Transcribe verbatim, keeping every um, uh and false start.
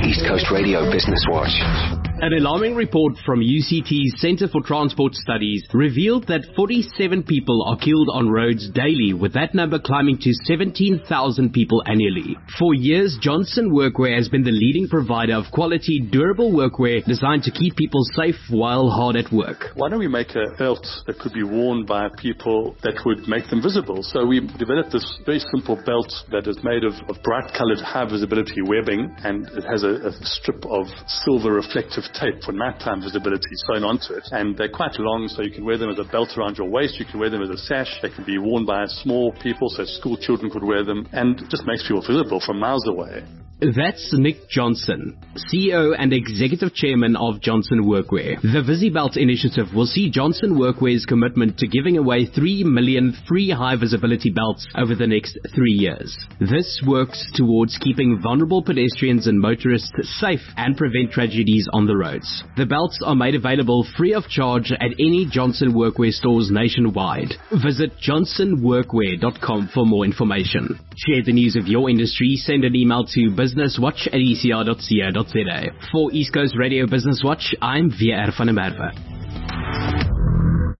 East Coast Radio Business Watch. An alarming report from U C T's Centre for Transport Studies revealed that forty-seven people are killed on roads daily, with that number climbing to seventeen thousand people annually. For years, Johnson Workwear has been the leading provider of quality, durable workwear designed to keep people safe while hard at work. Why don't we make a belt that could be worn by people that would make them visible? So we developed this very simple belt that is made of, of bright-colored, high-visibility webbing, and it has a, a strip of silver reflective tape for nighttime visibility sewn onto it. And they're quite long, so you can wear them as a belt around your waist, you can wear them as a sash, they can be worn by small people, so school children could wear them, and it just makes people visible from miles away. That's Nick Johnson, C E O and Executive Chairman of Johnson Workwear. The VisiBelt initiative will see Johnson Workwear's commitment to giving away three million free high-visibility belts over the next three years. This works towards keeping vulnerable pedestrians and motorists safe and prevent tragedies on the roads. The belts are made available free of charge at any Johnson Workwear stores nationwide. Visit johnson workwear dot com for more information. Share the news of your industry. Send an email to businesswatch at e c r dot co dot za. For East Coast Radio Business Watch, I'm V R van der Merwe.